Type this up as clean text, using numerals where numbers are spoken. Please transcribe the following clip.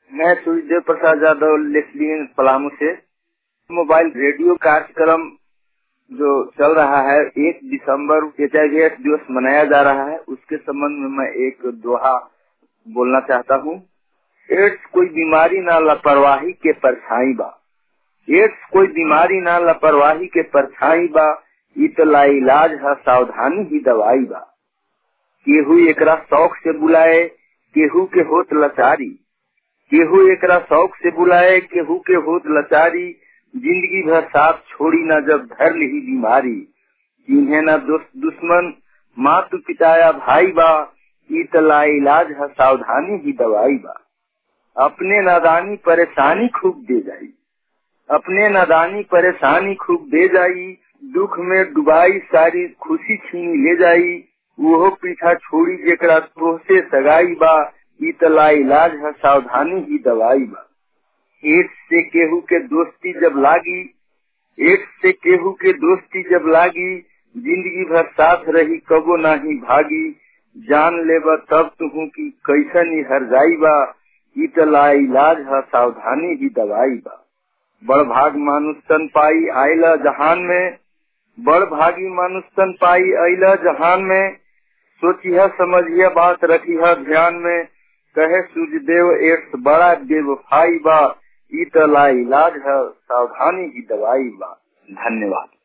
मैं सूर्यदेव प्रसाद यादव लेस्बियन पलामू से। मोबाइल रेडियो कार्यक्रम जो चल रहा है 1 दिसंबर HIV दिवस मनाया जा रहा है, उसके संबंध में मैं एक दोहा बोलना चाहता हूँ। एड्स कोई बीमारी ना लापरवाही के परछाई बा, एड्स कोई बीमारी ना लापरवाही के परछाई बा, इतला इलाज है सावधानी ही दवाई बा। केहू एकरा शौक से बुलाए, केहू के होत लाचारी, केहू एकरा शौक से बुलाए, केहू के होत लाचारी, जिंदगी भर साथ छोड़ी ना जब धर ली बीमारी। इन्हें ना दोस्त दुश्मन मातु पिताया भाई बा, इतला इलाज है सावधानी ही दवाई बा। अपने नादानी परेशानी खूब दे जाई, अपने नादानी परेशानी खूब दे जाई, दुख में डुबाई सारी खुशी छीनी ले जाई। वो पीछा छोड़ी जेकरा तोहसे सगाई बा, इतला इलाज है सावधानी ही दवाई बा। एड्स से केहू के दोस्ती जब लागी, एड्स से केहू के दोस्ती जब लागी, जिंदगी भर साथ रही कबो नाही भागी। जान लेबा तब तुहू की कैसन ही हर जाई बा, इतला इलाज है सावधानी ही दवाई बा। बड़ भाग मानुष तन पाई आइला जहान में, बड़ भागी मानुष तन पाई आइला जहान में, सोचिया समझिया बात रखिया ध्यान में। कहे सूर्यदेव एड्स बड़ा बेवफाई बा, इतला इलाज है सावधानी की दवाई बा। धन्यवाद।